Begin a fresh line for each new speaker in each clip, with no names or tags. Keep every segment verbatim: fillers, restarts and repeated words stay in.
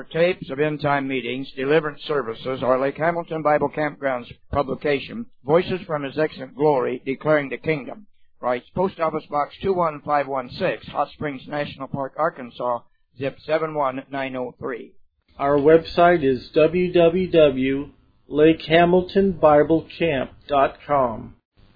or tapes of end-time meetings, deliverance services, or Lake Hamilton Bible Campground's publication, Voices from His Excellent Glory, Declaring the Kingdom. Writes Post Office Box two one five one six, Hot Springs National Park, Arkansas, zip seven one nine oh three.
Our website is w w w dot lake hamilton bible camp dot com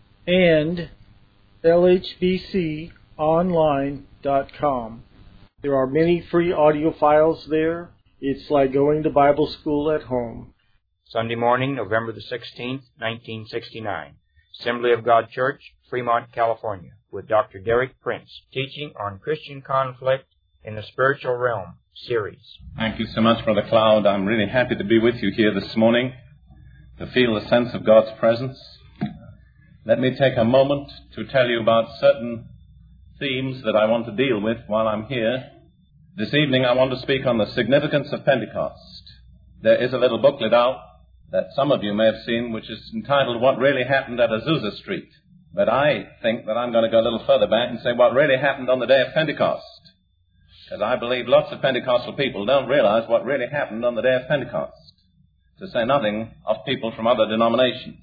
and l h b c online dot com. There are many free audio files there. It's like going to Bible school at home.
Sunday morning, November the sixteenth, nineteen sixty-nine. Assembly of God Church, Fremont, California, with Doctor Derek Prince, teaching on Christian conflict in the spiritual realm series.
Thank you so much, Brother Cloud. I'm really happy to be with you here this morning, to feel the sense of God's presence. Let me take a moment to tell you about certain themes that I want to deal with while I'm here. This evening I want to speak on the significance of Pentecost. There is a little booklet out that some of you may have seen, which is entitled What Really Happened at Azusa Street. But I think that I'm going to go a little further back and say what really happened on the day of Pentecost. Because I believe lots of Pentecostal people don't realize what really happened on the day of Pentecost, to say nothing of people from other denominations.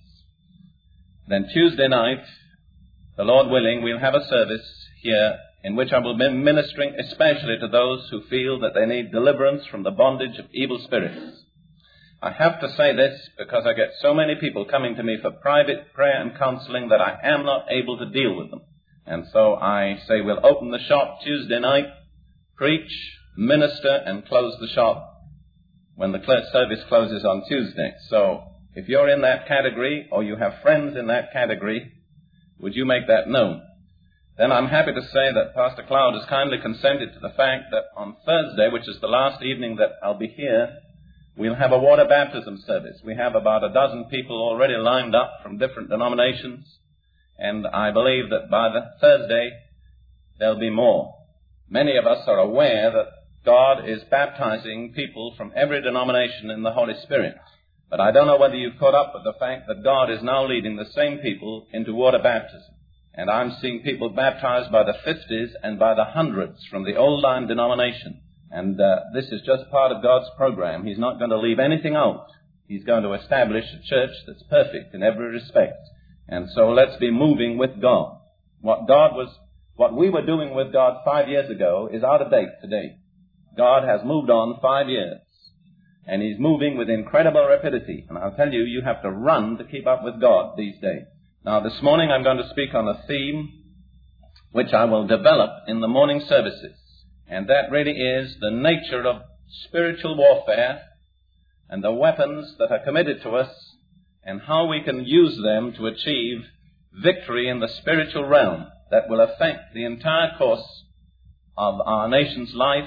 Then Tuesday night, the Lord willing, we'll have a service here in which I will be ministering especially to those who feel that they need deliverance from the bondage of evil spirits. I have to say this because I get so many people coming to me for private prayer and counseling that I am not able to deal with them. And so I say we'll open the shop Tuesday night, preach, minister, and close the shop when the service closes on Tuesday. So if you're in that category or you have friends in that category, would you make that known? Then I'm happy to say that Pastor Cloud has kindly consented to the fact that on Thursday, which is the last evening that I'll be here, we'll have a water baptism service. We have about a dozen people already lined up from different denominations, and I believe that by the Thursday there'll be more. Many of us are aware that God is baptizing people from every denomination in the Holy Spirit. But I don't know whether you've caught up with the fact that God is now leading the same people into water baptism. And I'm seeing people baptized by the fifties and by the hundreds from the old line denomination. And uh, this is just part of God's program. He's not going to leave anything out. He's going to establish a church that's perfect in every respect. And so let's be moving with God. What God was, what we were doing with God five years ago is out of date today. God has moved on five years. And He's moving with incredible rapidity. And I'll tell you, you have to run to keep up with God these days. Now, this morning I'm going to speak on a theme which I will develop in the morning services. And that really is the nature of spiritual warfare and the weapons that are committed to us and how we can use them to achieve victory in the spiritual realm that will affect the entire course of our nation's life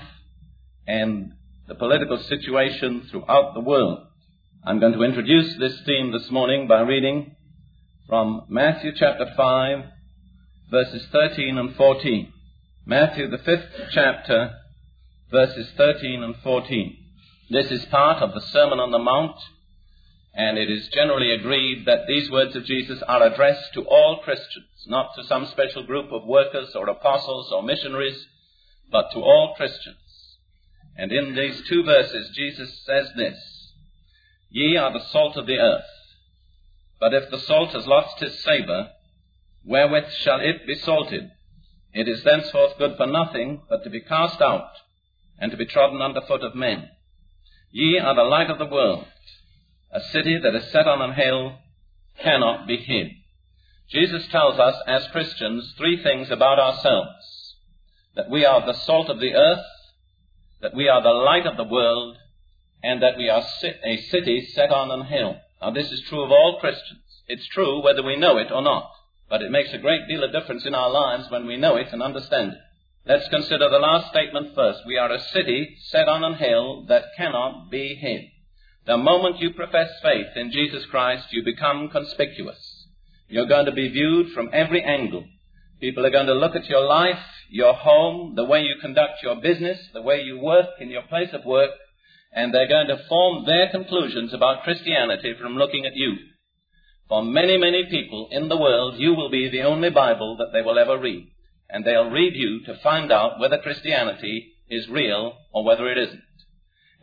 and the political situation throughout the world. I'm going to introduce this theme this morning by reading from Matthew chapter five, verses thirteen and fourteen. Matthew, the fifth chapter, verses thirteen and fourteen. This is part of the Sermon on the Mount, and it is generally agreed that these words of Jesus are addressed to all Christians, not to some special group of workers or apostles or missionaries, but to all Christians. And in these two verses, Jesus says this: Ye are the salt of the earth. But if the salt has lost his savour, wherewith shall it be salted? It is thenceforth good for nothing, but to be cast out, and to be trodden under foot of men. Ye are the light of the world. A city that is set on an hill cannot be hid. Jesus tells us as Christians three things about ourselves: that we are the salt of the earth, that we are the light of the world, and that we are a city set on an hill. Now, this is true of all Christians. It's true whether we know it or not, but it makes a great deal of difference in our lives when we know it and understand it. Let's consider the last statement first. We are a city set on an hill that cannot be hid. The moment you profess faith in Jesus Christ, you become conspicuous. You're going to be viewed from every angle. People are going to look at your life, your home, the way you conduct your business, the way you work in your place of work, and they're going to form their conclusions about Christianity from looking at you. For many, many people in the world, you will be the only Bible that they will ever read. And they'll read you to find out whether Christianity is real or whether it isn't.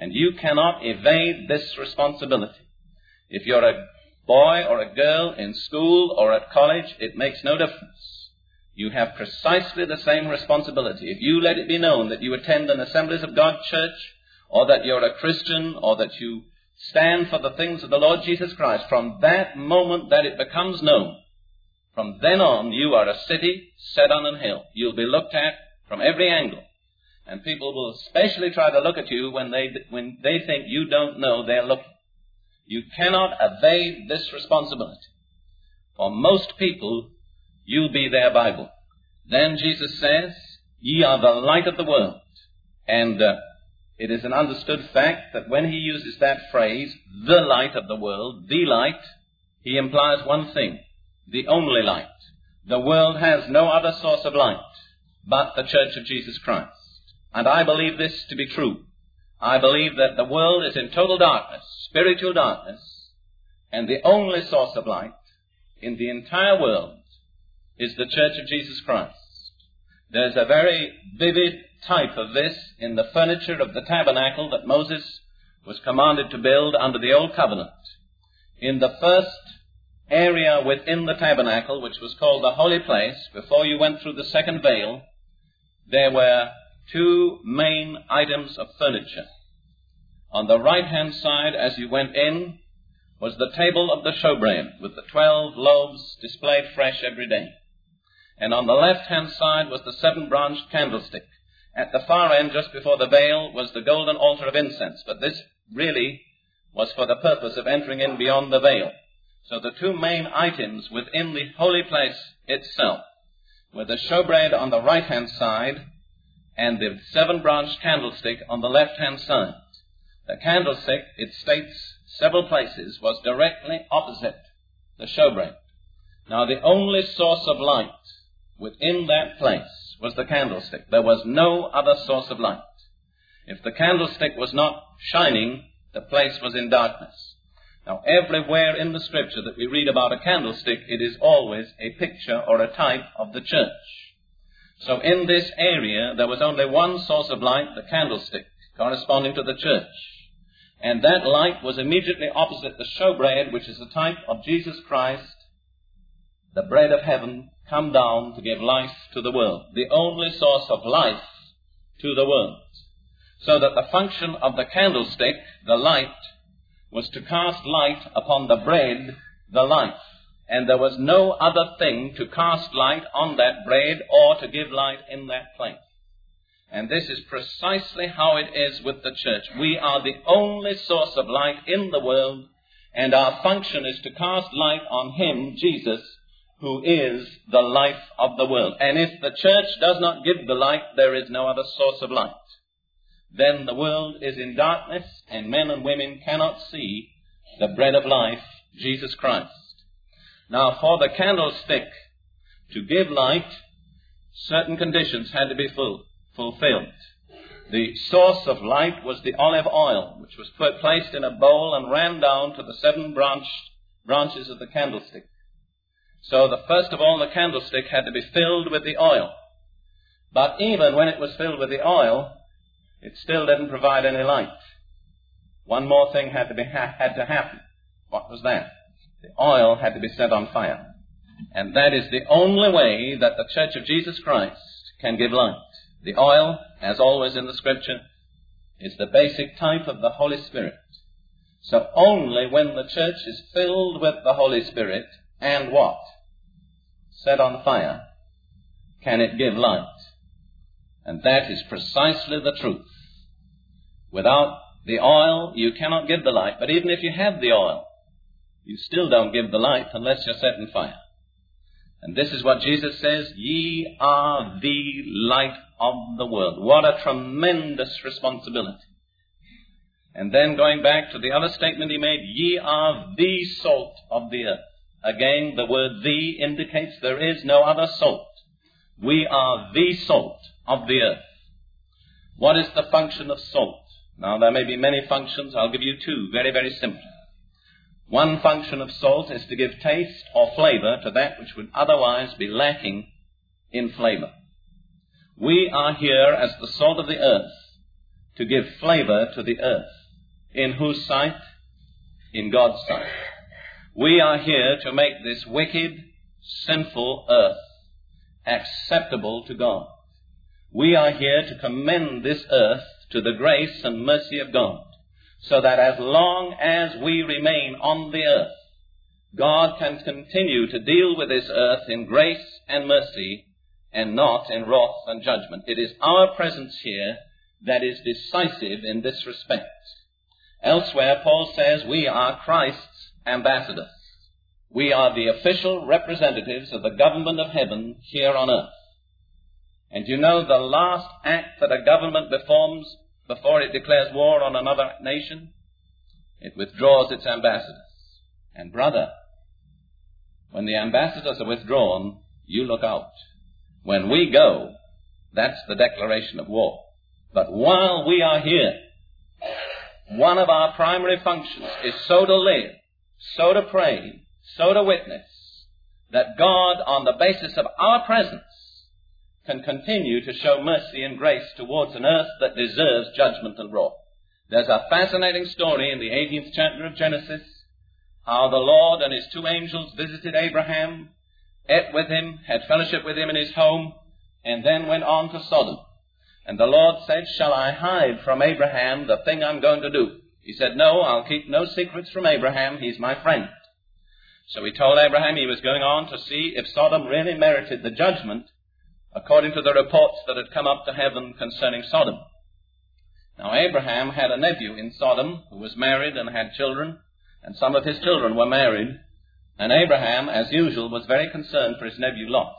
And you cannot evade this responsibility. If you're a boy or a girl in school or at college, it makes no difference. You have precisely the same responsibility. If you let it be known that you attend an Assemblies of God church, or that you're a Christian, or that you stand for the things of the Lord Jesus Christ, from that moment that it becomes known, from then on you are a city set on an hill. You'll be looked at from every angle. And people will especially try to look at you when they, when they think you don't know they're looking. You cannot evade this responsibility. For most people, you'll be their Bible. Then Jesus says, ye are the light of the world. And uh, it is an understood fact that when he uses that phrase, the light of the world, the light, he implies one thing, the only light. The world has no other source of light but the Church of Jesus Christ. And I believe this to be true. I believe that the world is in total darkness, spiritual darkness, and the only source of light in the entire world is the Church of Jesus Christ. There's a very vivid type of this in the furniture of the tabernacle that Moses was commanded to build under the Old Covenant. In the first area within the tabernacle, which was called the Holy Place, before you went through the second veil, there were two main items of furniture. On the right-hand side, as you went in, was the table of the showbread, with the twelve loaves displayed fresh every day. And on the left-hand side was the seven-branched candlestick. At the far end, just before the veil, was the golden altar of incense. But this really was for the purpose of entering in beyond the veil. So the two main items within the holy place itself were the showbread on the right-hand side and the seven-branched candlestick on the left-hand side. The candlestick, it states several places, was directly opposite the showbread. Now, the only source of light within that place was the candlestick. There was no other source of light. If the candlestick was not shining, the place was in darkness. Now, everywhere in the Scripture that we read about a candlestick, it is always a picture or a type of the church. So in this area, there was only one source of light, the candlestick, corresponding to the church. And that light was immediately opposite the showbread, which is a type of Jesus Christ, the bread of heaven, come down to give life to the world, the only source of life to the world. So that the function of the candlestick, the light, was to cast light upon the bread, the life. And there was no other thing to cast light on that bread or to give light in that place. And this is precisely how it is with the church. We are the only source of light in the world, and our function is to cast light on Him, Jesus, who is the life of the world. And if the church does not give the light, there is no other source of light. Then the world is in darkness, and men and women cannot see the bread of life, Jesus Christ. Now, for the candlestick to give light, certain conditions had to be full, fulfilled. The source of light was the olive oil, which was put, placed in a bowl and ran down to the seven branch, branches of the candlestick. So, the, first of all, the candlestick had to be filled with the oil. But even when it was filled with the oil, it still didn't provide any light. One more thing had to be ha- had to happen. What was that? The oil had to be set on fire. And that is the only way that the Church of Jesus Christ can give light. The oil, as always in the Scripture, is the basic type of the Holy Spirit. So only when the church is filled with the Holy Spirit and what? Set on fire, can it give light. And that is precisely the truth. Without the oil, you cannot give the light. But even if you have the oil, you still don't give the light unless you're set in fire. And this is what Jesus says, ye are the light of the world. What a tremendous responsibility. And then going back to the other statement he made, ye are the salt of the earth. Again, the word the indicates there is no other salt. We are the salt of the earth. What is the function of salt? Now, there may be many functions. I'll give you two, very, very simply. One function of salt is to give taste or flavor to that which would otherwise be lacking in flavor. We are here as the salt of the earth, to give flavor to the earth. In whose sight? In God's sight. We are here to make this wicked, sinful earth acceptable to God. We are here to commend this earth to the grace and mercy of God, so that as long as we remain on the earth, God can continue to deal with this earth in grace and mercy and not in wrath and judgment. It is our presence here that is decisive in this respect. Elsewhere, Paul says we are Christ's ambassadors. We are the official representatives of the government of heaven here on earth. And you know the last act that a government performs before it declares war on another nation? It withdraws its ambassadors. And brother, when the ambassadors are withdrawn, you look out. When we go, that's the declaration of war. But while we are here, one of our primary functions is so to live, so to pray, so to witness, that God, on the basis of our presence, can continue to show mercy and grace towards an earth that deserves judgment and wrath. There's a fascinating story in the eighteenth chapter of Genesis, how the Lord and his two angels visited Abraham, ate with him, had fellowship with him in his home, and then went on to Sodom. And the Lord said, shall I hide from Abraham the thing I'm going to do? He said, no, I'll keep no secrets from Abraham. He's my friend. So he told Abraham he was going on to see if Sodom really merited the judgment according to the reports that had come up to heaven concerning Sodom. Now Abraham had a nephew in Sodom who was married and had children, and some of his children were married. And Abraham, as usual, was very concerned for his nephew Lot.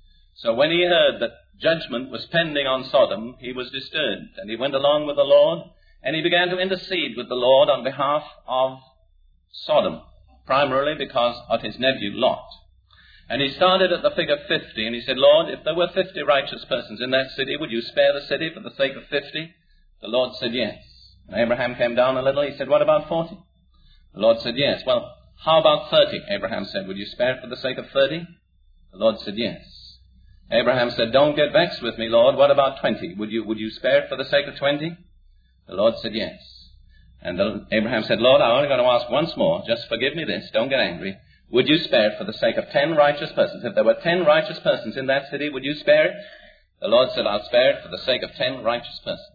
So when he heard that judgment was pending on Sodom, he was disturbed, and he went along with the Lord, and he began to intercede with the Lord on behalf of Sodom, primarily because of his nephew Lot. And he started at the figure fifty, and he said, Lord, if there were fifty righteous persons in that city, would you spare the city for the sake of fifty? The Lord said, yes. And Abraham came down a little. He said, what about forty? The Lord said, yes. Well, how about thirty? Abraham said, would you spare it for the sake of thirty? The Lord said, yes. Abraham said, don't get vexed with me, Lord. What about twenty? Would you, would you spare it for the sake of twenty? The Lord said, yes. And the, Abraham said, Lord, I'm only going to ask once more. Just forgive me this. Don't get angry. Would you spare it for the sake of ten righteous persons? If there were ten righteous persons in that city, would you spare it? The Lord said, I'll spare it for the sake of ten righteous persons.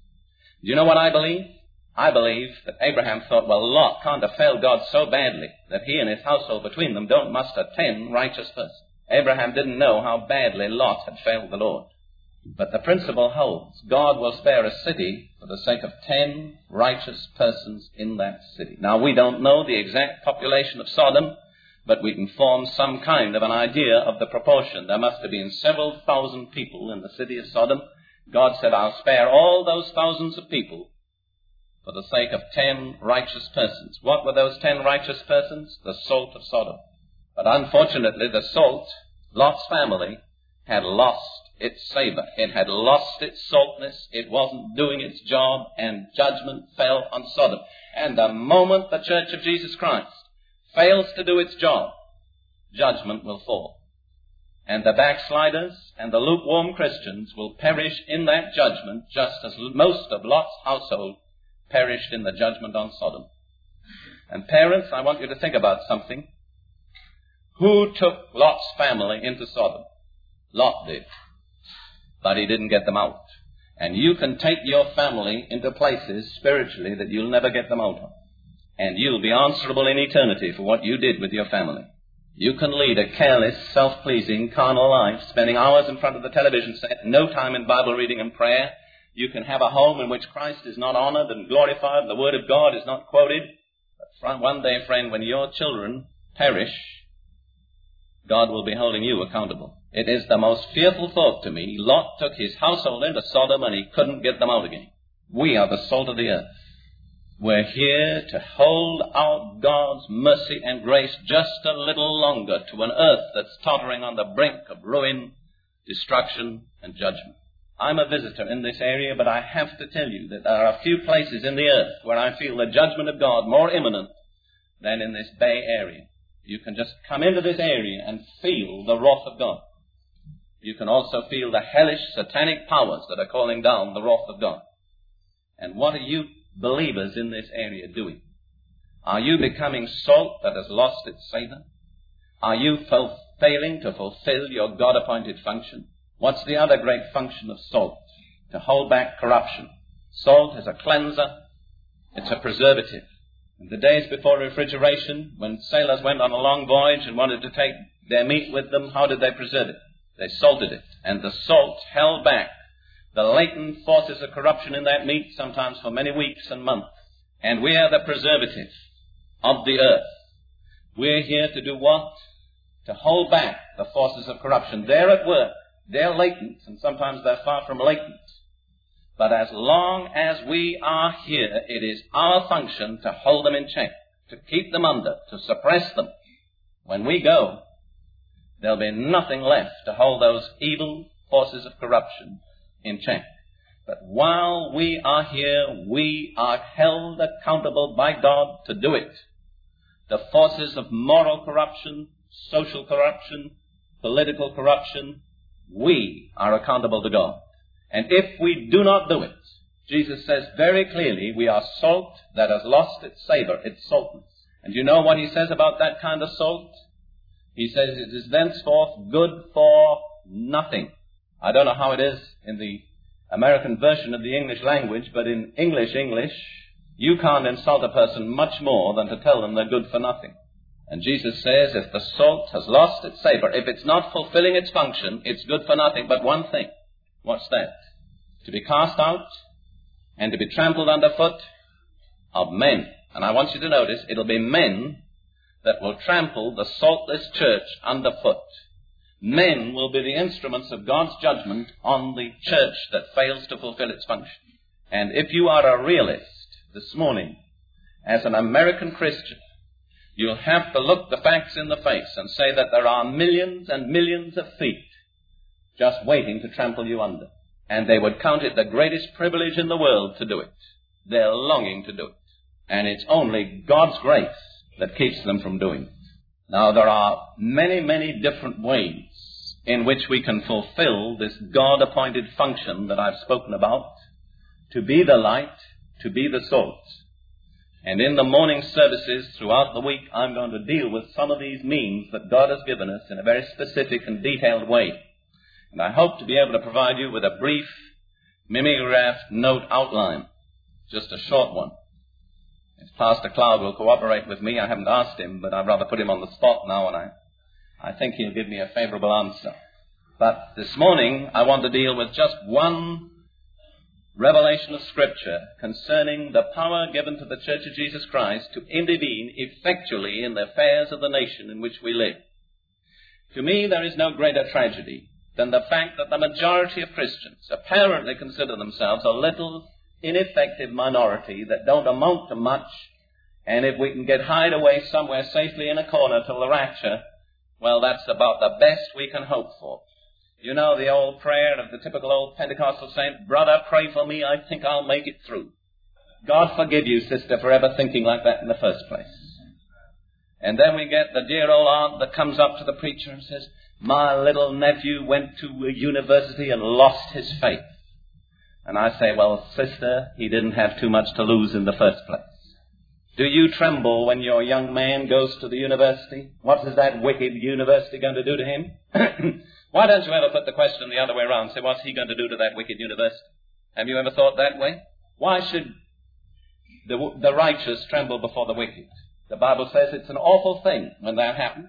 Do you know what I believe? I believe that Abraham thought, well, Lot can't have failed God so badly that he and his household between them don't muster ten righteous persons. Abraham didn't know how badly Lot had failed the Lord. But the principle holds. God will spare a city for the sake of ten righteous persons in that city. Now, we don't know the exact population of Sodom, but we can form some kind of an idea of the proportion. There must have been several thousand people in the city of Sodom. God said, I'll spare all those thousands of people for the sake of ten righteous persons. What were those ten righteous persons? The salt of Sodom. But unfortunately, the salt, Lot's family, had lost its savor. It had lost its saltness. It wasn't doing its job, and judgment fell on Sodom. And the moment the Church of Jesus Christ fails to do its job, judgment will fall. And the backsliders and the lukewarm Christians will perish in that judgment, just as most of Lot's household perished in the judgment on Sodom. And parents, I want you to think about something. Who took Lot's family into Sodom? Lot did. But he didn't get them out. And you can take your family into places spiritually that you'll never get them out of. And you'll be answerable in eternity for what you did with your family. You can lead a careless, self-pleasing, carnal life, spending hours in front of the television set, no time in Bible reading and prayer. You can have a home in which Christ is not honored and glorified, the Word of God is not quoted. But one day, friend, when your children perish, God will be holding you accountable. It is the most fearful thought to me. Lot took his household into Sodom and he couldn't get them out again. We are the salt of the earth. We're here to hold out God's mercy and grace just a little longer to an earth that's tottering on the brink of ruin, destruction, and judgment. I'm a visitor in this area, but I have to tell you that there are a few places in the earth where I feel the judgment of God more imminent than in this Bay Area. You can just come into this area and feel the wrath of God. You can also feel the hellish satanic powers that are calling down the wrath of God. And what are you believers in this area doing? Are you becoming salt that has lost its savor? Are you ful- failing to fulfill your God-appointed function? What's the other great function of salt? To hold back corruption. Salt is a cleanser. It's a preservative. In the days before refrigeration, when sailors went on a long voyage and wanted to take their meat with them, how did they preserve it? They salted it. And the salt held back the latent forces of corruption in that meat, sometimes for many weeks and months. And we are the preservative of the earth. We're here to do what? To hold back the forces of corruption. They're at work. They're latent, and sometimes they're far from latent. But as long as we are here, it is our function to hold them in check, to keep them under, to suppress them. When we go, there'll be nothing left to hold those evil forces of corruption in check. But while we are here, we are held accountable by God to do it. The forces of moral corruption, social corruption, political corruption, we are accountable to God. And if we do not do it, Jesus says very clearly, we are salt that has lost its savor, its saltness. And you know what he says about that kind of salt? He says it is thenceforth good for nothing. I don't know how it is in the American version of the English language, but in English English, you can't insult a person much more than to tell them they're good for nothing. And Jesus says if the salt has lost its savor, if it's not fulfilling its function, it's good for nothing but one thing. What's that? To be cast out and to be trampled underfoot of men. And I want you to notice, it'll be men that will trample the saltless church underfoot. Men will be the instruments of God's judgment on the church that fails to fulfill its function. And if you are a realist this morning, as an American Christian, you'll have to look the facts in the face and say that there are millions and millions of feet just waiting to trample you under. And they would count it the greatest privilege in the world to do it. They're longing to do it. And it's only God's grace that keeps them from doing it. Now, there are many, many different ways in which we can fulfill this God-appointed function that I've spoken about, to be the light, to be the salt. And in the morning services throughout the week, I'm going to deal with some of these means that God has given us in a very specific and detailed way. And I hope to be able to provide you with a brief mimeographed note outline, just a short one. If Pastor Cloud will cooperate with me, I haven't asked him, but I'd rather put him on the spot now, and I, I think he'll give me a favorable answer. But this morning, I want to deal with just one revelation of Scripture concerning the power given to the Church of Jesus Christ to intervene effectually in the affairs of the nation in which we live. To me, there is no greater tragedy than the fact that the majority of Christians apparently consider themselves a little ineffective minority that don't amount to much, and if we can get hide away somewhere safely in a corner till the rapture, well, that's about the best we can hope for. You know the old prayer of the typical old Pentecostal saint, brother, pray for me, I think I'll make it through. God forgive you, sister, for ever thinking like that in the first place. And then we get the dear old aunt that comes up to the preacher and says, my little nephew went to a university and lost his faith. And I say, well, sister, he didn't have too much to lose in the first place. Do you tremble when your young man goes to the university? What is that wicked university going to do to him? Why don't you ever put the question the other way around? Say, what's he going to do to that wicked university? Have you ever thought that way? Why should the, the righteous tremble before the wicked? The Bible says it's an awful thing when that happens.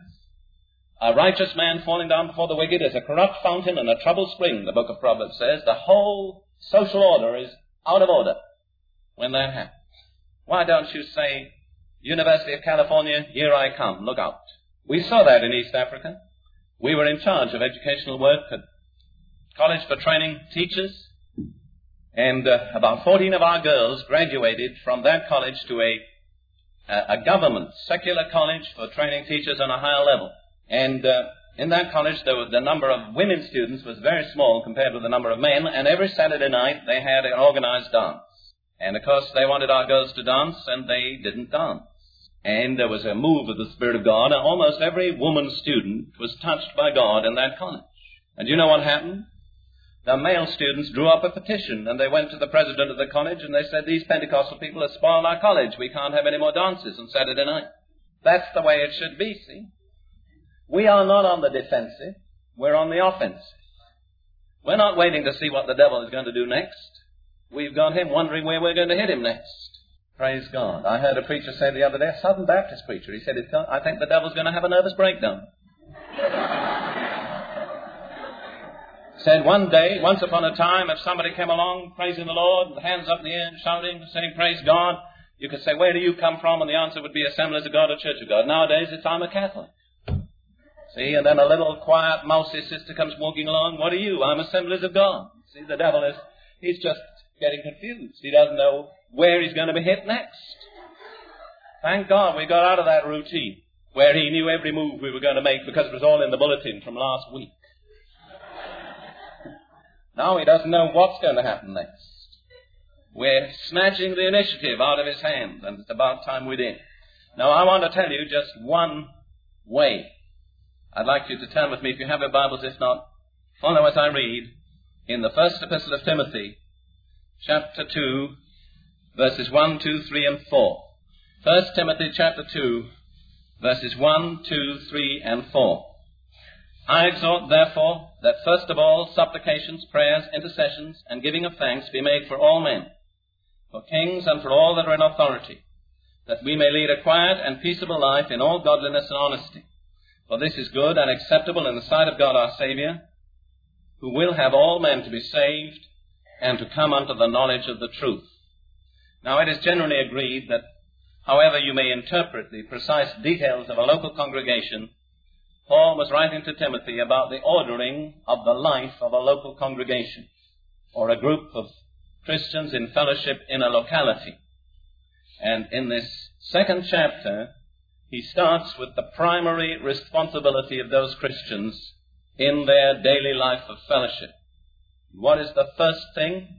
A righteous man falling down before the wicked is a corrupt fountain and a troubled spring, the book of Proverbs says. The whole social order is out of order when that happens. Why don't you say, University of California, here I come, look out. We saw that in East Africa. We were in charge of educational work at College for Training Teachers, and uh, about fourteen of our girls graduated from that college to a, a, a government, secular college for training teachers on a higher level. And uh, in that college, the, the number of women students was very small compared with the number of men, and every Saturday night they had an organized dance. And of course, they wanted our girls to dance, and they didn't dance. And there was a move of the Spirit of God, and almost every woman student was touched by God in that college. And you know what happened? the male students drew up a petition, and they went to the president of the college, and they said, these Pentecostal people have spoiled our college. We can't have any more dances on Saturday night. That's the way it should be, see? We are not on the defensive. We're on the offensive. We're not waiting to see what the devil is going to do next. We've got him wondering where we're going to hit him next. Praise God. I heard a preacher say the other day, a Southern Baptist preacher, he said, I think the devil's going to have a nervous breakdown. Said one day, once upon a time, if somebody came along praising the Lord, with hands up in the air, shouting, saying, praise God, you could say, where do you come from? And the answer would be Assemblies of God or Church of God. Nowadays, it's, I'm a Catholic. See, and then a little quiet, mousy sister comes walking along. What are you? I'm Assemblies of God. See, the devil is, he's just getting confused. He doesn't know where he's going to be hit next. Thank God we got out of that routine where he knew every move we were going to make because it was all in the bulletin from last week. Now he doesn't know what's going to happen next. We're snatching the initiative out of his hands, and it's about time we did. Now I want to tell you just one way. I'd like you to turn with me, if you have your Bibles. If not, follow as I read in the first epistle of Timothy, chapter two, verses one, two, three, and four. First Timothy chapter two, verses one, two, three, and four. I exhort, therefore, that first of all supplications, prayers, intercessions, and giving of thanks be made for all men, for kings and for all that are in authority, that we may lead a quiet and peaceable life in all godliness and honesty. For this is good and acceptable in the sight of God our Saviour, who will have all men to be saved and to come unto the knowledge of the truth. Now it is generally agreed that however you may interpret the precise details of a local congregation, Paul was writing to Timothy about the ordering of the life of a local congregation, or a group of Christians in fellowship in a locality. And in this second chapter, he starts with the primary responsibility of those Christians in their daily life of fellowship. What is the first thing?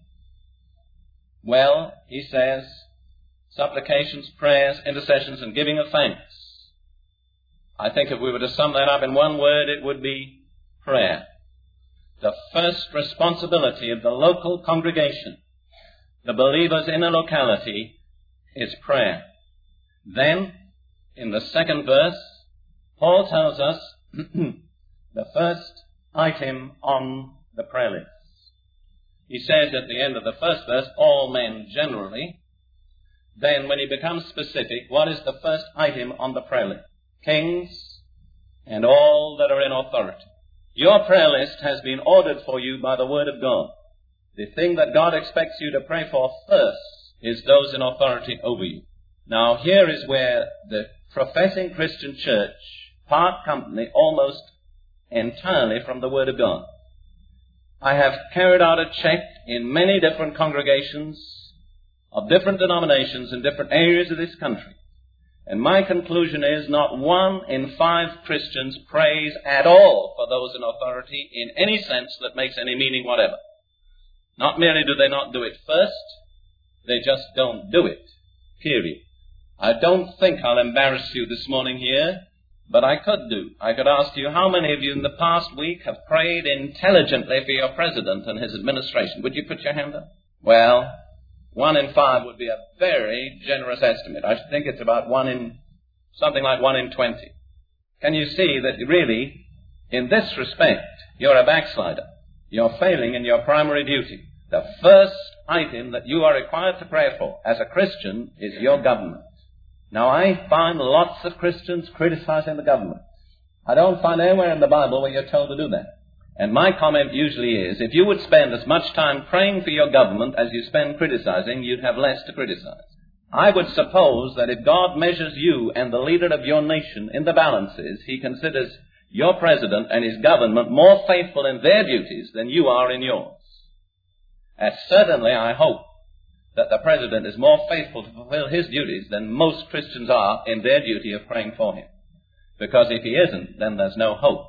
Well, he says, supplications, prayers, intercessions, and giving of thanks. I think if we were to sum that up in one word, it would be prayer. The first responsibility of the local congregation, the believers in a locality, is prayer. Then, in the second verse, Paul tells us the first item on the prayer list. He says at the end of the first verse, all men generally. Then when he becomes specific, what is the first item on the prayer list? Kings and all that are in authority. Your prayer list has been ordered for you by the Word of God. The thing that God expects you to pray for first is those in authority over you. Now here is where the professing Christian church part company almost entirely from the Word of God. I have carried out a check in many different congregations of different denominations in different areas of this country. And my conclusion is not one in five Christians prays at all for those in authority in any sense that makes any meaning whatever. Not merely do they not do it first, they just don't do it. Period. I don't think I'll embarrass you this morning here, but I could do. I could ask you how many of you in the past week have prayed intelligently for your president and his administration. Would you put your hand up? Well, one in five would be a very generous estimate. I think it's about one in, something like one in twenty. Can you see that really, in this respect, you're a backslider? You're failing in your primary duty. The first item that you are required to pray for as a Christian is your government. Now, I find lots of Christians criticizing the government. I don't find anywhere in the Bible where you're told to do that. And my comment usually is, if you would spend as much time praying for your government as you spend criticizing, you'd have less to criticize. I would suppose that if God measures you and the leader of your nation in the balances, he considers your president and his government more faithful in their duties than you are in yours. As certainly, I hope, that the president is more faithful to fulfill his duties than most Christians are in their duty of praying for him. Because if he isn't, then there's no hope.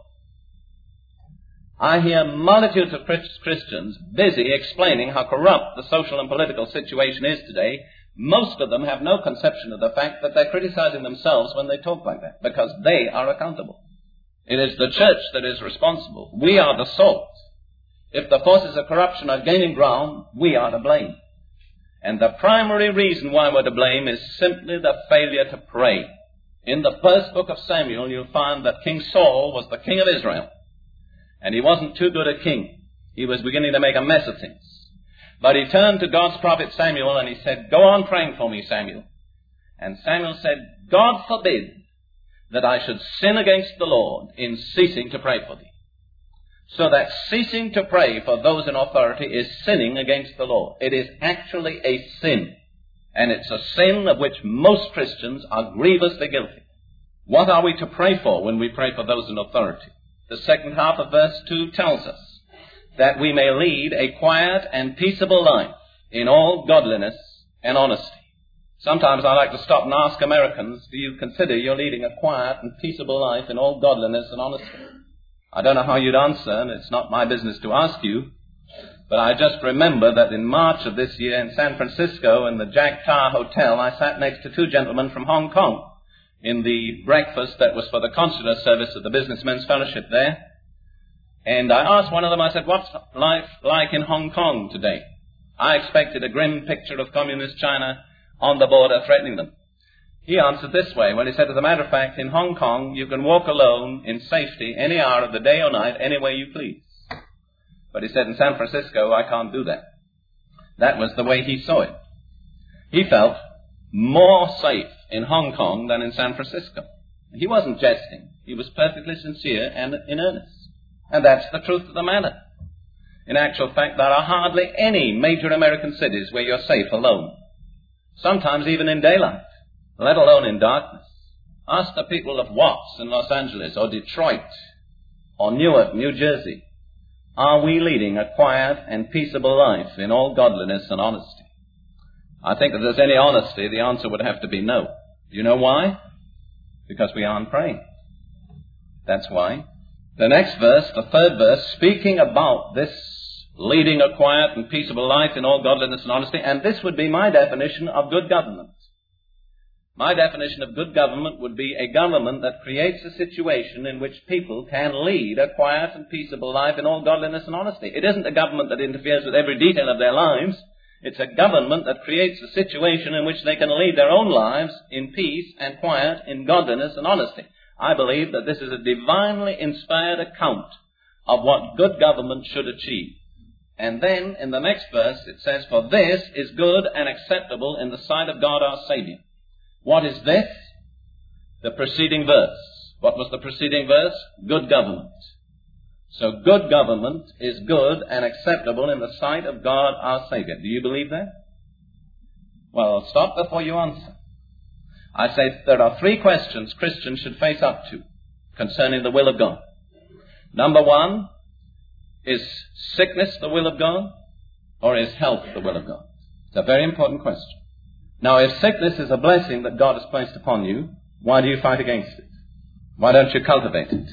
I hear multitudes of Christians busy explaining how corrupt the social and political situation is today. Most of them have no conception of the fact that they're criticizing themselves when they talk like that, because they are accountable. It is the church that is responsible. We are the salt. If the forces of corruption are gaining ground, we are to blame. And the primary reason why we're to blame is simply the failure to pray. In the first book of Samuel, you'll find that King Saul was the king of Israel. And he wasn't too good a king. He was beginning to make a mess of things. But he turned to God's prophet Samuel and he said, "Go on praying for me, Samuel." And Samuel said, "God forbid that I should sin against the Lord in ceasing to pray for thee." So that ceasing to pray for those in authority is sinning against the Lord. It is actually a sin. And it's a sin of which most Christians are grievously guilty. What are we to pray for when we pray for those in authority? The second half of verse two tells us that we may lead a quiet and peaceable life in all godliness and honesty. Sometimes I like to stop and ask Americans, do you consider you're leading a quiet and peaceable life in all godliness and honesty? I don't know how you'd answer, and it's not my business to ask you, but I just remember that in March of this year in San Francisco in the Jack Tower Hotel, I sat next to two gentlemen from Hong Kong in the breakfast that was for the consular service of the Businessmen's Fellowship there. And I asked one of them, I said, "What's life like in Hong Kong today?" I expected a grim picture of communist China on the border threatening them. He answered this way. Well, he said, as a matter of fact, in Hong Kong, you can walk alone in safety any hour of the day or night, any way you please. But he said, in San Francisco, I can't do that. That was the way he saw it. He felt more safe in Hong Kong than in San Francisco. He wasn't jesting. He was perfectly sincere and in earnest. And that's the truth of the matter. In actual fact, there are hardly any major American cities where you're safe alone. Sometimes even in daylight, let alone in darkness. Ask the people of Watts in Los Angeles or Detroit or Newark, New Jersey. Are we leading a quiet and peaceable life in all godliness and honesty? I think if there's any honesty, the answer would have to be no. Do you know why? Because we aren't praying. That's why. The next verse, the third verse, speaking about this leading a quiet and peaceable life in all godliness and honesty, and this would be my definition of good government. My definition of good government would be a government that creates a situation in which people can lead a quiet and peaceable life in all godliness and honesty. It isn't a government that interferes with every detail of their lives. It's a government that creates a situation in which they can lead their own lives in peace and quiet, in godliness and honesty. I believe that this is a divinely inspired account of what good government should achieve. And then in the next verse it says, "For this is good and acceptable in the sight of God our Savior." What is this? The preceding verse. What was the preceding verse? Good government. So good government is good and acceptable in the sight of God our Savior. Do you believe that? Well, I'll stop before you answer. I say there are three questions Christians should face up to concerning the will of God. Number one, is sickness the will of God, or is health the will of God? It's a very important question. Now, if sickness is a blessing that God has placed upon you, why do you fight against it? Why don't you cultivate it?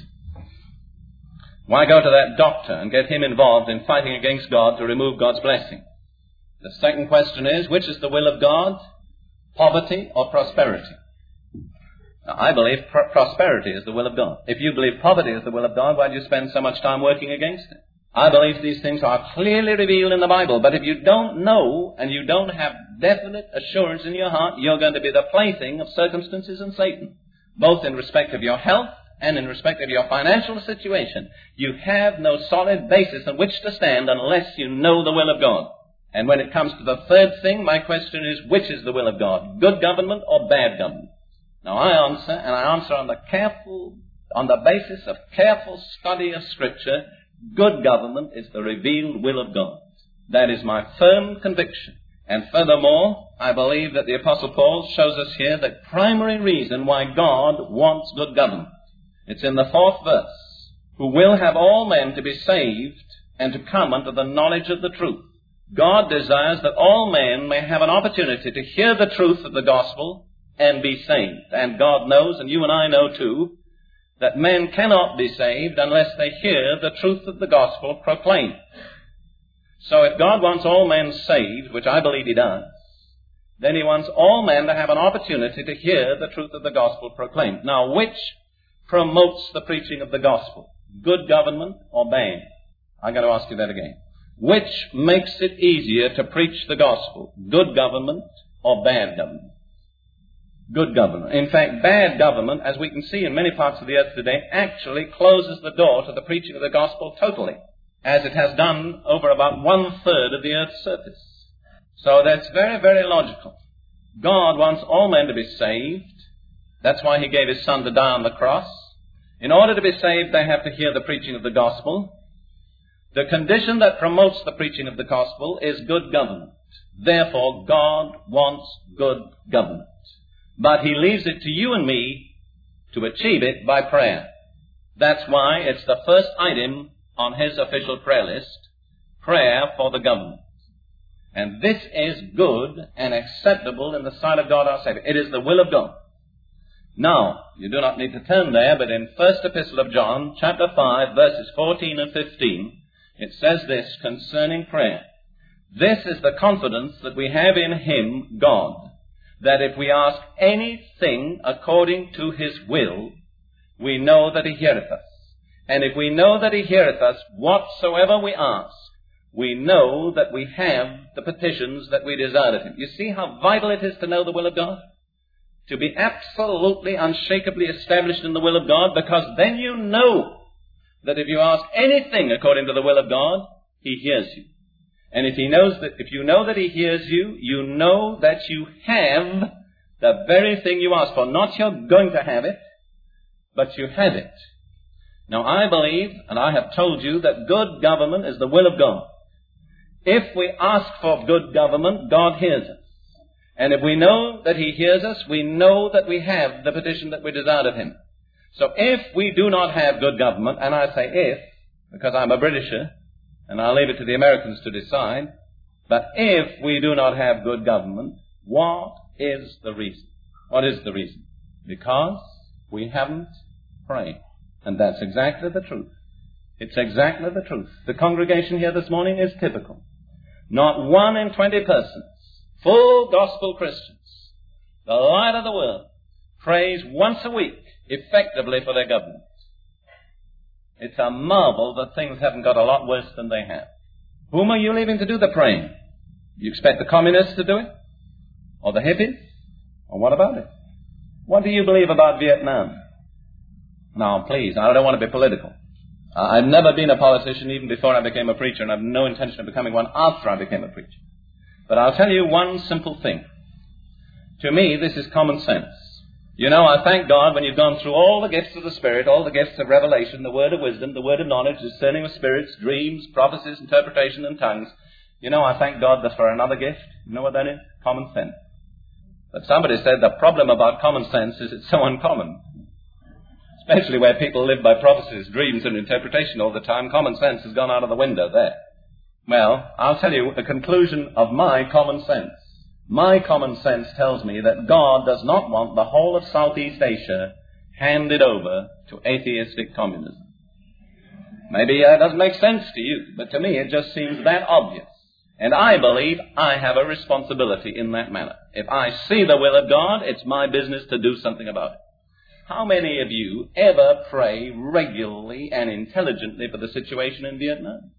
Why go to that doctor and get him involved in fighting against God to remove God's blessing? The second question is, which is the will of God? Poverty or prosperity? Now, I believe pr- prosperity is the will of God. If you believe poverty is the will of God, why do you spend so much time working against it? I believe these things are clearly revealed in the Bible, but if you don't know and you don't have definite assurance in your heart, you're going to be the plaything of circumstances and Satan, both in respect of your health and in respect of your financial situation. You have no solid basis on which to stand unless you know the will of God. And when it comes to the third thing, my question is, which is the will of God? Good government or bad government? Now I answer, and I answer on the careful, on the basis of careful study of Scripture. Good government is the revealed will of God. That is my firm conviction. And furthermore, I believe that the Apostle Paul shows us here the primary reason why God wants good government. It's in the fourth verse. Who will have all men to be saved and to come unto the knowledge of the truth. God desires that all men may have an opportunity to hear the truth of the gospel and be saved. And God knows, and you and I know too, that men cannot be saved unless they hear the truth of the gospel proclaimed. So if God wants all men saved, which I believe He does, then He wants all men to have an opportunity to hear the truth of the gospel proclaimed. Now, which promotes the preaching of the gospel? Good government or bad? I'm going to ask you that again. Which makes it easier to preach the gospel? Good government or bad government? Good government. In fact, bad government, as we can see in many parts of the earth today, actually closes the door to the preaching of the gospel totally, as it has done over about one-third of the earth's surface. So that's very, very logical. God wants all men to be saved. That's why he gave his Son to die on the cross. In order to be saved, they have to hear the preaching of the gospel. The condition that promotes the preaching of the gospel is good government. Therefore, God wants good government. But he leaves it to you and me to achieve it by prayer. That's why it's the first item on his official prayer list, prayer for the government. And this is good and acceptable in the sight of God our Savior. It is the will of God. Now, you do not need to turn there, but in First Epistle of John, chapter five, verses fourteen and fifteen, it says this concerning prayer. This is the confidence that we have in him, God, that if we ask anything according to his will, we know that he heareth us. And if we know that he heareth us, whatsoever we ask, we know that we have the petitions that we desire of him. You see how vital it is to know the will of God? To be absolutely, unshakably established in the will of God, because then you know that if you ask anything according to the will of God, he hears you. And if he knows that, if you know that he hears you, you know that you have the very thing you ask for. Not you're going to have it, but you have it. Now I believe, and I have told you, that good government is the will of God. If we ask for good government, God hears us. And if we know that he hears us, we know that we have the petition that we desire of him. So if we do not have good government, and I say if, because I'm a Britisher, and I'll leave it to the Americans to decide, but if we do not have good government, what is the reason? What is the reason? Because we haven't prayed. And that's exactly the truth. It's exactly the truth. The congregation here this morning is typical. Not one in twenty persons, full gospel Christians, the light of the world, prays once a week effectively for their government. It's a marvel that things haven't got a lot worse than they have. Whom are you leaving to do the praying? You expect the communists to do it? Or the hippies? Or what about it? What do you believe about Vietnam? Now, please, I don't want to be political. I've never been a politician even before I became a preacher, and I have no intention of becoming one after I became a preacher. But I'll tell you one simple thing. To me, this is common sense. You know, I thank God when you've gone through all the gifts of the Spirit, all the gifts of revelation, the word of wisdom, the word of knowledge, discerning of spirits, dreams, prophecies, interpretation, and tongues. You know, I thank God for another gift. You know what that is? Common sense. But somebody said the problem about common sense is it's so uncommon. Especially where people live by prophecies, dreams, and interpretation all the time. Common sense has gone out of the window there. Well, I'll tell you the conclusion of my common sense. My common sense tells me that God does not want the whole of Southeast Asia handed over to atheistic communism. Maybe that doesn't make sense to you, but to me it just seems that obvious. And I believe I have a responsibility in that manner. If I see the will of God, it's my business to do something about it. How many of you ever pray regularly and intelligently for the situation in Vietnam?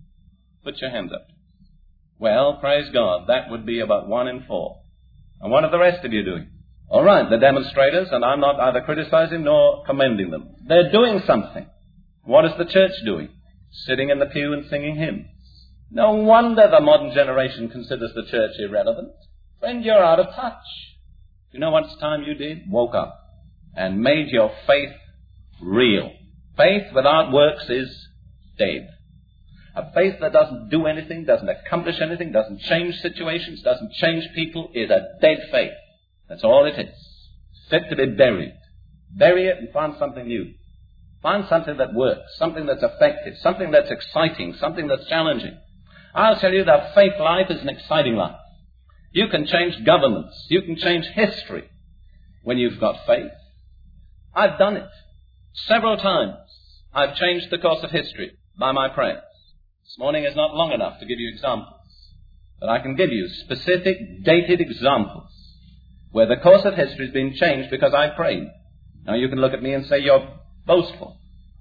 Put your hand up. Well, praise God, that would be about one in four. And what are the rest of you doing? All right, the demonstrators, and I'm not either criticizing nor commending them. They're doing something. What is the church doing? Sitting in the pew and singing hymns. No wonder the modern generation considers the church irrelevant. Friend, you're out of touch. You know what time you did? Woke up and made your faith real. Faith without works is dead. A faith that doesn't do anything, doesn't accomplish anything, doesn't change situations, doesn't change people, is a dead faith. That's all it is. Fit to be buried. Bury it and find something new. Find something that works, something that's effective, something that's exciting, something that's challenging. I'll tell you that faith life is an exciting life. You can change governments. You can change history when you've got faith. I've done it. Several times I've changed the course of history by my prayers. This morning is not long enough to give you examples, but I can give you specific, dated examples where the course of history has been changed because I prayed. Now you can look at me and say you're boastful.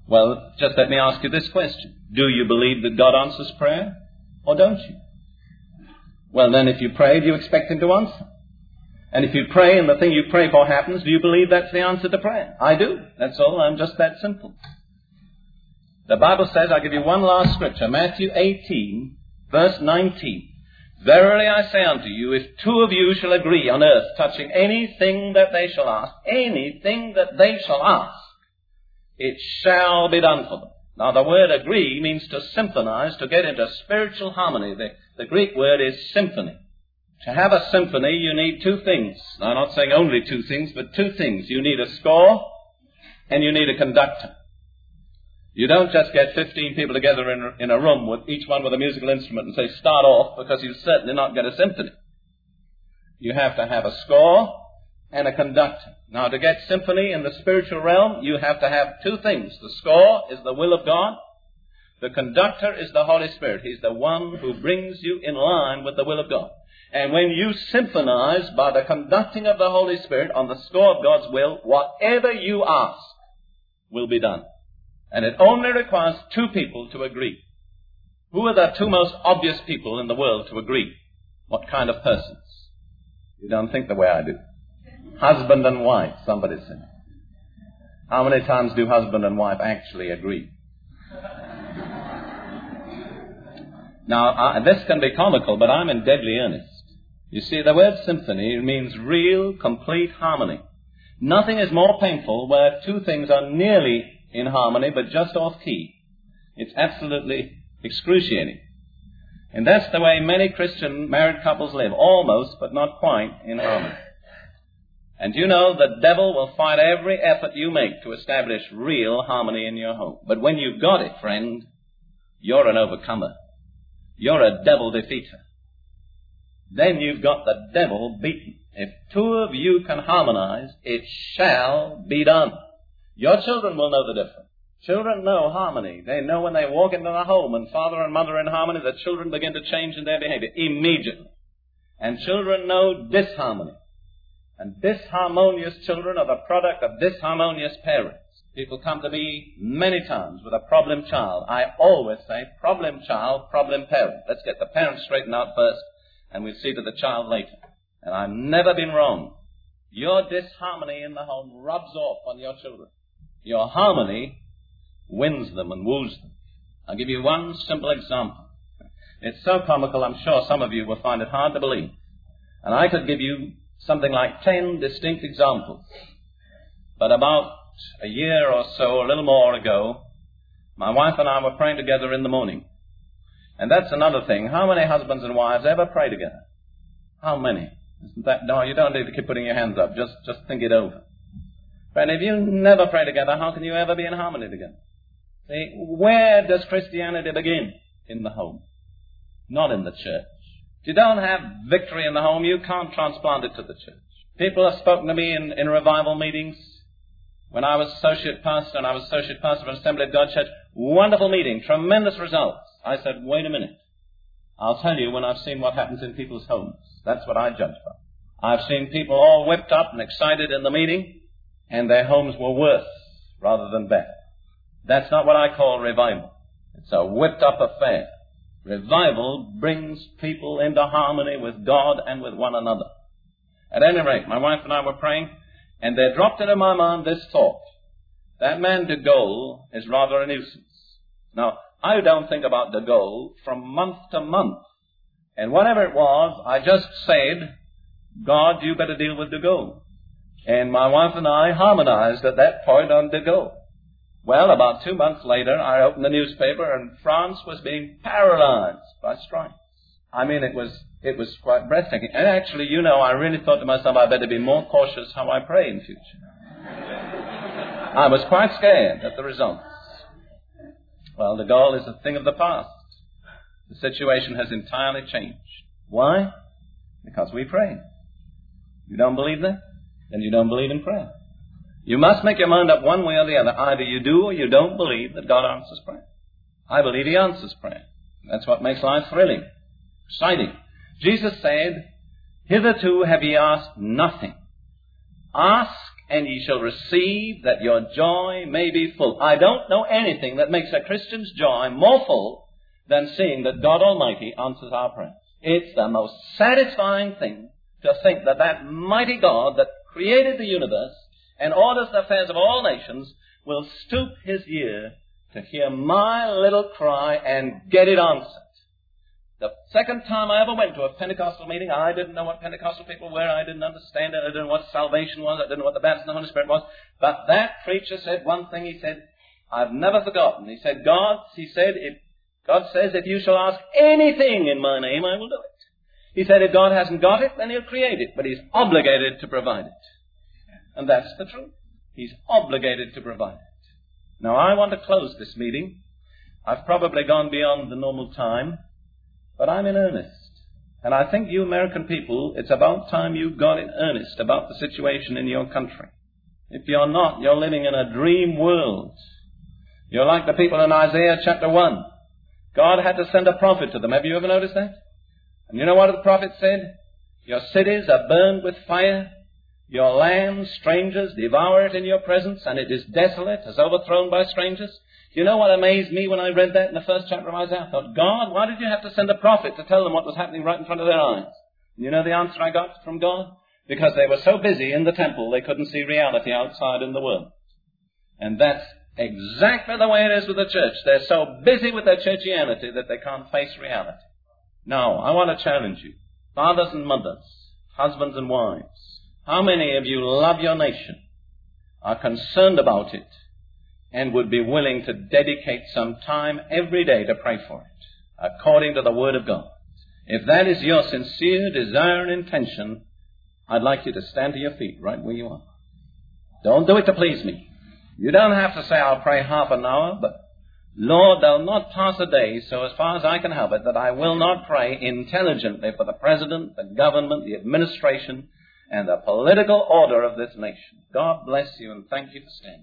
Well, just let me ask you this question. Do you believe that God answers prayer, or don't you? Well, then if you pray, do you expect Him to answer? And if you pray and the thing you pray for happens, do you believe that's the answer to prayer? I do. That's all. I'm just that simple. The Bible says, I'll give you one last scripture, Matthew eighteen, verse nineteen. Verily I say unto you, if two of you shall agree on earth touching anything that they shall ask, anything that they shall ask, it shall be done for them. Now the word agree means to symphonize, to get into spiritual harmony. The, the Greek word is symphony. To have a symphony, you need two things. Now, I'm not saying only two things, but two things. You need a score and you need a conductor. You don't just get fifteen people together in, in a room, with each one with a musical instrument, and say, start off, because you'll certainly not get a symphony. You have to have a score and a conductor. Now, to get symphony in the spiritual realm, you have to have two things. The score is the will of God. The conductor is the Holy Spirit. He's the one who brings you in line with the will of God. And when you symphonize by the conducting of the Holy Spirit on the score of God's will, whatever you ask will be done. And it only requires two people to agree. Who are the two most obvious people in the world to agree? What kind of persons? You don't think the way I do. Husband and wife, somebody said. How many times do husband and wife actually agree? Now, uh, this can be comical, but I'm in deadly earnest. You see, the word symphony means real, complete harmony. Nothing is more painful where two things are nearly in harmony, but just off key. It's absolutely excruciating. And that's the way many Christian married couples live, almost, but not quite, in harmony. And you know, the devil will fight every effort you make to establish real harmony in your home. But when you've got it, friend, you're an overcomer. You're a devil defeater. Then you've got the devil beaten. If two of you can harmonize, it shall be done. Your children will know the difference. Children know harmony. They know when they walk into the home and father and mother are in harmony, the children begin to change in their behavior immediately. And children know disharmony. And disharmonious children are the product of disharmonious parents. People come to me many times with a problem child. I always say, problem child, problem parent. Let's get the parents straightened out first, and we'll see to the child later. And I've never been wrong. Your disharmony in the home rubs off on your children. Your harmony wins them and woos them. I'll give you one simple example. It's so comical, I'm sure some of you will find it hard to believe. And I could give you something like ten distinct examples. But about a year or so, a little more ago, my wife and I were praying together in the morning. And that's another thing. How many husbands and wives ever pray together? How many? Isn't that, no, you don't need to keep putting your hands up. Just, just think it over. Friend, if you never pray together, how can you ever be in harmony together? See, where does Christianity begin? In the home. Not in the church. If you don't have victory in the home, you can't transplant it to the church. People have spoken to me in, in revival meetings. When I was associate pastor, and I was associate pastor of an Assembly of God church, wonderful meeting, tremendous results. I said, wait a minute. I'll tell you when I've seen what happens in people's homes. That's what I judge by. I've seen people all whipped up and excited in the meeting, and their homes were worse rather than better. That's not what I call revival. It's a whipped up affair. Revival brings people into harmony with God and with one another. At any rate, my wife and I were praying, and there dropped into my mind this thought. That man de Gaulle is rather a nuisance. Now, I don't think about de Gaulle from month to month. And whatever it was, I just said, God, you better deal with de Gaulle. And my wife and I harmonized at that point on de Gaulle. Well, about two months later, I opened the newspaper, and France was being paralyzed by strikes. I mean, it was it was quite breathtaking. And actually, you know, I really thought to myself, I better be more cautious how I pray in future. I was quite scared at the results. Well, de Gaulle is a thing of the past. The situation has entirely changed. Why? Because we pray. You don't believe that? Then you don't believe in prayer. You must make your mind up one way or the other. Either you do or you don't believe that God answers prayer. I believe He answers prayer. That's what makes life thrilling, exciting. Jesus said, hitherto have ye asked nothing. Ask and ye shall receive that your joy may be full. I don't know anything that makes a Christian's joy more full than seeing that God Almighty answers our prayers. It's the most satisfying thing to think that that mighty God that created the universe and orders the affairs of all nations will stoop his ear to hear my little cry and get it answered. The second time I ever went to a Pentecostal meeting, I didn't know what Pentecostal people were. I didn't understand it. I didn't know what salvation was. I didn't know what the baptism of the Holy Spirit was. But that preacher said one thing. He said, I've never forgotten. He said, God, he said, if God says, if you shall ask anything in my name, I will do it. He said, if God hasn't got it, then he'll create it. But he's obligated to provide it. And that's the truth. He's obligated to provide it. Now, I want to close this meeting. I've probably gone beyond the normal time. But I'm in earnest. And I think you American people, it's about time you got in earnest about the situation in your country. If you're not, you're living in a dream world. You're like the people in Isaiah chapter one. God had to send a prophet to them. Have you ever noticed that? And you know what the prophet said? Your cities are burned with fire. Your land, strangers devour it in your presence, and it is desolate, as overthrown by strangers. You know what amazed me when I read that in the first chapter of Isaiah? I thought, God, why did you have to send a prophet to tell them what was happening right in front of their eyes? And you know the answer I got from God? Because they were so busy in the temple, they couldn't see reality outside in the world. And that's exactly the way it is with the church. They're so busy with their churchianity that they can't face reality. Now, I want to challenge you. Fathers and mothers, husbands and wives, how many of you love your nation, are concerned about it, and would be willing to dedicate some time every day to pray for it, according to the Word of God? If that is your sincere desire and intention, I'd like you to stand to your feet right where you are. Don't do it to please me. You don't have to say, I'll pray half an hour, but Lord, there'll not pass a day, so as far as I can help it, that I will not pray intelligently for the President, the government, the administration, and the political order of this nation. God bless you, and thank you for standing.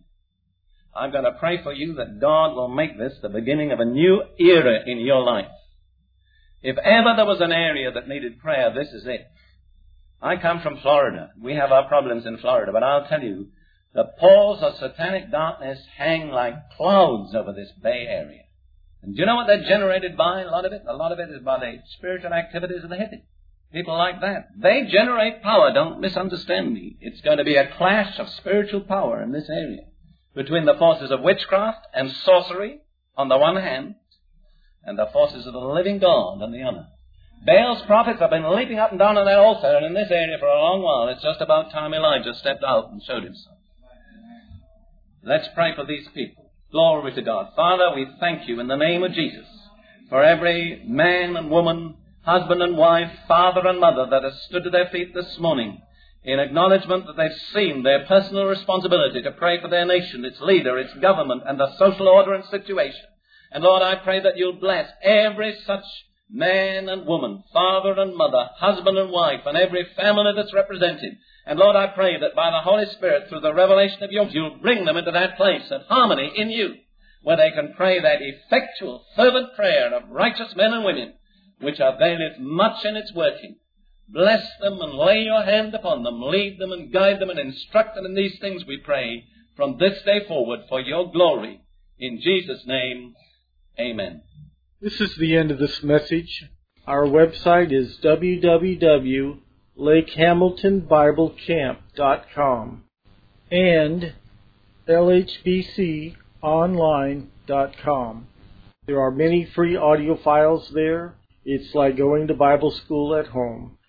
I'm going to pray for you that God will make this the beginning of a new era in your life. If ever there was an area that needed prayer, this is it. I come from Florida. We have our problems in Florida, but I'll tell you, the palls of satanic darkness hang like clouds over this Bay Area. And do you know what they're generated by, a lot of it? A lot of it is by the spiritual activities of the hippies. People like that. They generate power. Don't misunderstand me. It's going to be a clash of spiritual power in this area, between the forces of witchcraft and sorcery on the one hand, and the forces of the living God on the other. Baal's prophets have been leaping up and down on that altar and in this area for a long while. It's just about time Elijah stepped out and showed himself. Let's pray for these people. Glory to God. Father, we thank you in the name of Jesus for every man and woman, husband and wife, father and mother that has stood to their feet this morning in acknowledgement that they've seen their personal responsibility to pray for their nation, its leader, its government, and the social order and situation. And Lord, I pray that you'll bless every such man and woman, father and mother, husband and wife, and every family that's represented. And Lord, I pray that by the Holy Spirit, through the revelation of your, you'll bring them into that place of harmony in you, where they can pray that effectual, fervent prayer of righteous men and women, which availeth much in its working. Bless them and lay your hand upon them. Lead them and guide them and instruct them in these things, we pray, from this day forward for your glory. In Jesus' name, amen.
This is the end of this message. Our website is w w w dot lake hamilton bible camp dot com and l h b c online dot com. There are many free audio files there. It's like going to Bible school at home.